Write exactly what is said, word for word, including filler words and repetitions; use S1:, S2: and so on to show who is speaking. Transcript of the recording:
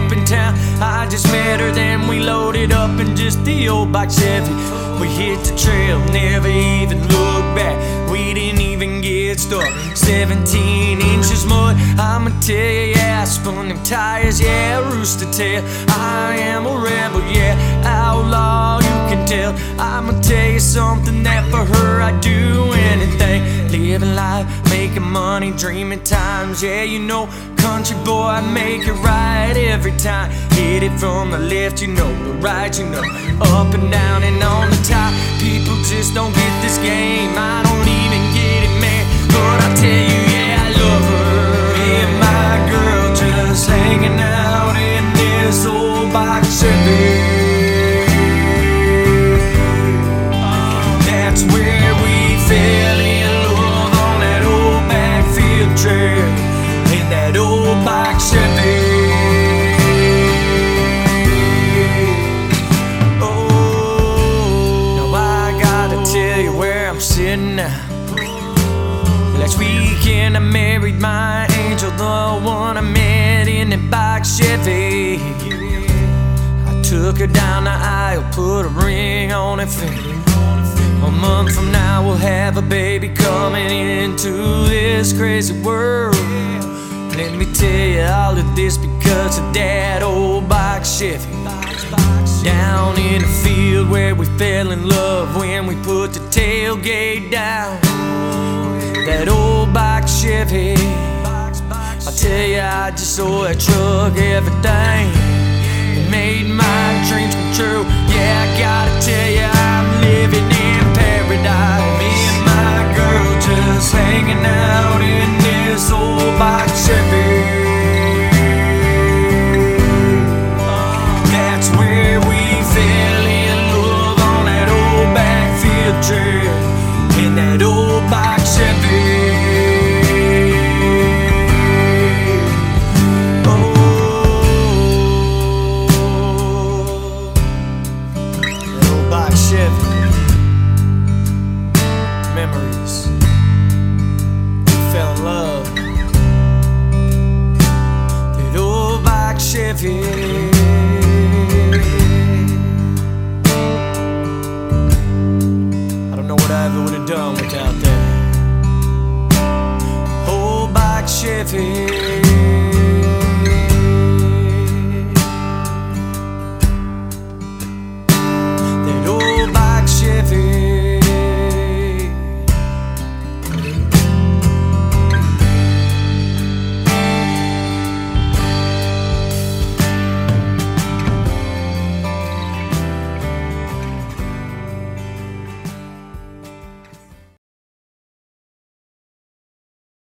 S1: up in town. I just met her, then we loaded up in just the old bike Chevy. We hit the trail, never even looked back. We didn't even get stuck. Seventeen inches mud, I'ma tell you, yeah. I spun them tires, yeah. Rooster tail, I am a rebel, yeah. Outlaw, you can tell. I'ma tell you something, that for her I'd do anything. Living life, making money, dreaming times, yeah. You know, country boy, I make it right every time. Hit it from the left, you know, the right, you know, up and down and on the top. People just don't get this game. I don't even get it, man, but I tell you, yeah, I love her. Me and my girl just hanging out in this old bike Chevy. That's where we fell in love, on that old backfield trail, in that old bike Chevy. Oh, now I gotta tell you where I'm sitting now. Last weekend I married my angel, the one I met in that bike Chevy. I took her down the aisle, put a ring on her finger. A month from now we'll have a baby coming into this crazy world. Let me tell you all of this because of that old bike Chevy. Down in the field where we fell in love when we put the tailgate down. That old bike Chevy, I tell you, I just owe that truck everything. It made my dreams come true. Yeah, I gotta tell you, I'm living in paradise. Me and my girl just hanging out in this old bike Chevy. That's where we fell in love, on that old backfield trail, in that old bike Chevy. Memories. We fell in love. That old bike Chevy.